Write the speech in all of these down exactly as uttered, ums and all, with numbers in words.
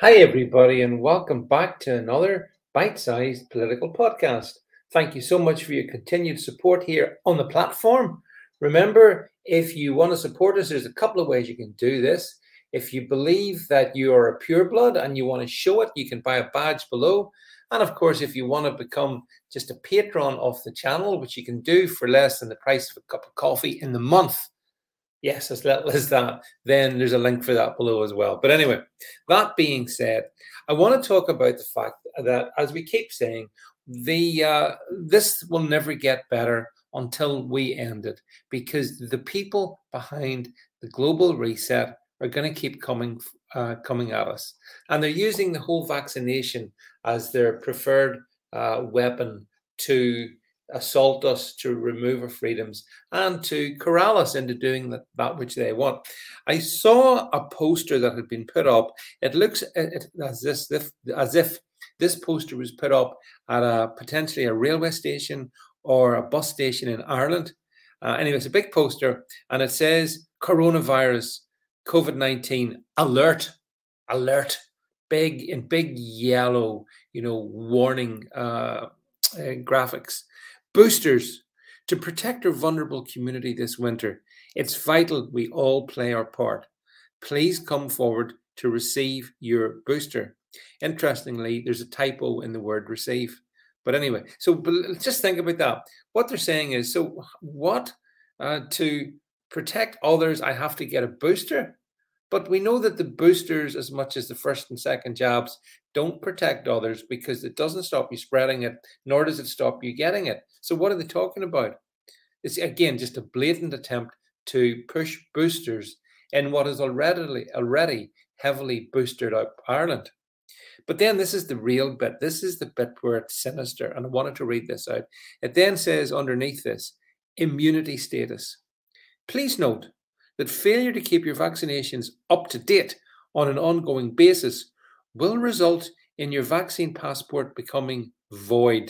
Hi, everybody, and welcome back to another bite sized political podcast. Thank you so much for your continued support here on the platform. Remember, if you want to support us, there's a couple of ways you can do this. If you believe that you are a pureblood and you want to show it, you can buy a badge below. And of course, if you want to become just a patron of the channel, which you can do for less than the price of a cup of coffee in the month, yes, as little as that, then there's a link for that below as well. But anyway, that being said, I want to talk about the fact that, as we keep saying, the uh, this will never get better until we end it, because the people behind the global reset are going to keep coming uh, coming at us, and they're using the whole vaccination as their preferred uh, weapon to assault us, to remove our freedoms, and to corral us into doing that, that which they want. I saw a poster that had been put up. It looks it, as, this, as if this poster was put up at a potentially a railway station or a bus station in Ireland. Uh, anyway, it's a big poster, and it says coronavirus, COVID nineteen, alert, alert, big in big yellow, you know, warning uh, uh, graphics. Boosters, to protect our vulnerable community this winter, it's vital we all play our part. Please come forward to receive your booster. Interestingly, there's a typo in the word receive. But anyway, so but just think about that. What they're saying is, so what? Uh, to protect others, I have to get a booster? But we know that the boosters, as much as the first and second jabs, don't protect others, because it doesn't stop you spreading it, nor does it stop you getting it. So what are they talking about? It's, again, just a blatant attempt to push boosters in what is already, already heavily boosted up Ireland. But then this is the real bit. This is the bit where it's sinister, and I wanted to read this out. It then says underneath this, immunity status. Please note that failure to keep your vaccinations up to date on an ongoing basis will result in your vaccine passport becoming void.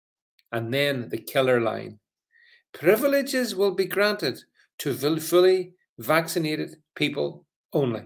And then the killer line. Privileges will be granted to fully vaccinated people only.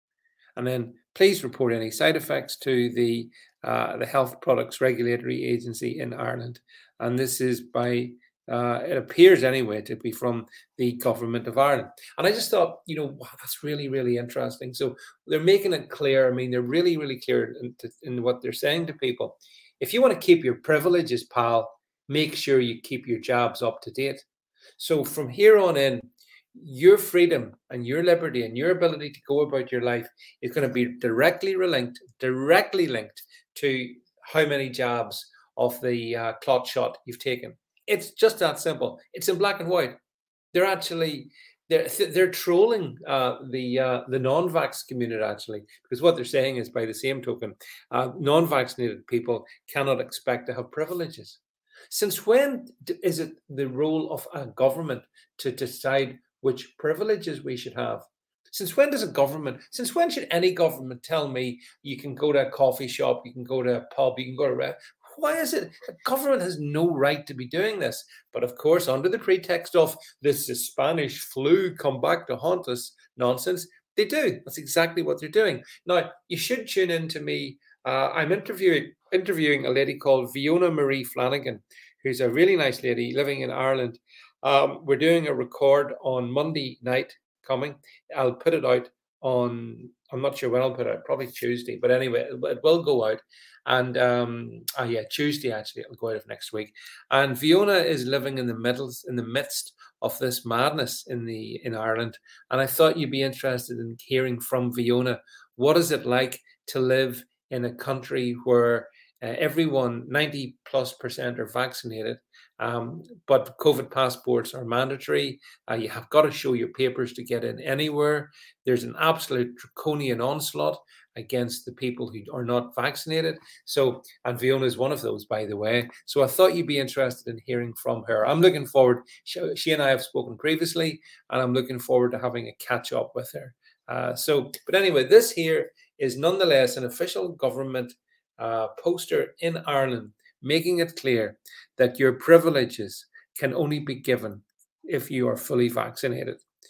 And then please report any side effects to the uh, the Health Products Regulatory Agency in Ireland. And this is by Uh, it appears anyway to be from the government of Ireland. And I just thought, you know, wow, that's really, really interesting. So they're making it clear. I mean, they're really, really clear in, in what they're saying to people. If you want to keep your privileges, pal, make sure you keep your jobs up to date. So from here on in, your freedom and your liberty and your ability to go about your life is going to be directly linked, directly linked to how many jabs of the uh, clot shot you've taken. It's just that simple. It's in black and white. They're actually they're they're trolling uh, the uh, the non-vax community, actually, because what they're saying is, by the same token, uh, non-vaccinated people cannot expect to have privileges. Since when is it the role of a government to decide which privileges we should have? Since when does a government, since when should any government tell me you can go to a coffee shop, you can go to a pub, you can go to a why is it the government has no right to be doing this? But of course, under the pretext of this is Spanish flu come back to haunt us nonsense, they do. That's exactly what they're doing. Now, you should tune in to me. Uh, I'm interviewing interviewing a lady called Fiona Marie Flanagan, who's a really nice lady living in Ireland. Um, we're doing a record on Monday night coming. I'll put it out on, I'm not sure when I'll put it out, probably Tuesday. But anyway, it, it will go out. And um, oh yeah, Tuesday actually, it'll go out of next week. And Fiona is living in the middle, in the midst of this madness in the in Ireland. And I thought you'd be interested in hearing from Fiona. What is it like to live in a country where uh, everyone, ninety plus percent, are vaccinated, um, but COVID passports are mandatory. Uh, you have got to show your papers to get in anywhere. There's an absolute draconian onslaught against the people who are not vaccinated. So, and Fiona is one of those, by the way. So I thought you'd be interested in hearing from her. I'm looking forward. She, she and I have spoken previously, and I'm looking forward to having a catch up with her. Uh, so, but anyway, this here is nonetheless an official government uh, poster in Ireland, making it clear that your privileges can only be given if you are fully vaccinated.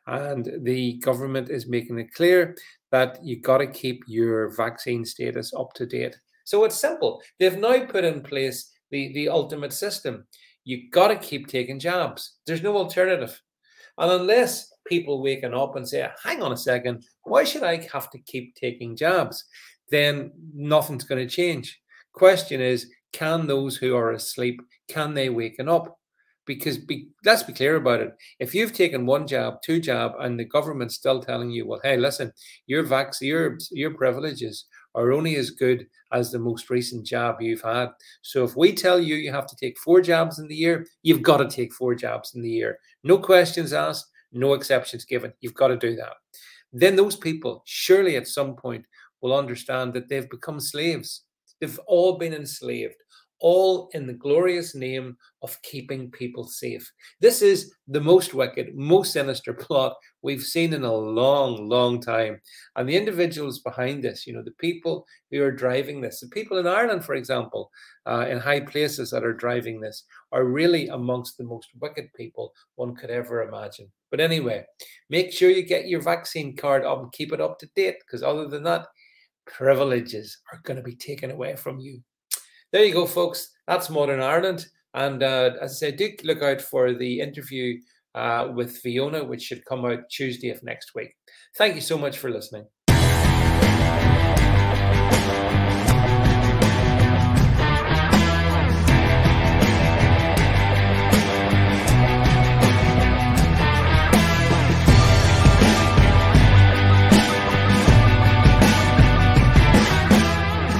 And the government is making it clear that you got to keep your vaccine status up to date. So it's simple. They've now put in place the, the ultimate system. You got to keep taking jabs. There's no alternative. And unless people waking up and say, hang on a second, why should I have to keep taking jabs? Then nothing's going to change. Question is, can those who are asleep, can they waken up? Because be, let's be clear about it. If you've taken one jab, two jab, and the government's still telling you, well, hey, listen, your vac- your your privileges are only as good as the most recent jab you've had. So if we tell you you have to take four jabs in the year, you've got to take four jabs in the year. No questions asked, no exceptions given. You've got to do that. Then those people surely at some point will understand that they've become slaves. They've all been enslaved, all in the glorious name of keeping people safe. This is the most wicked, most sinister plot we've seen in a long, long time. And the individuals behind this, you know, the people who are driving this, the people in Ireland, for example, uh, in high places that are driving this, are really amongst the most wicked people one could ever imagine. But anyway, make sure you get your vaccine card up and keep it up to date, because other than that, privileges are going to be taken away from you. There you go, folks. That's Modern Ireland. And uh, as I said, do look out for the interview uh, with Fiona, which should come out Tuesday of next week. Thank you so much for listening.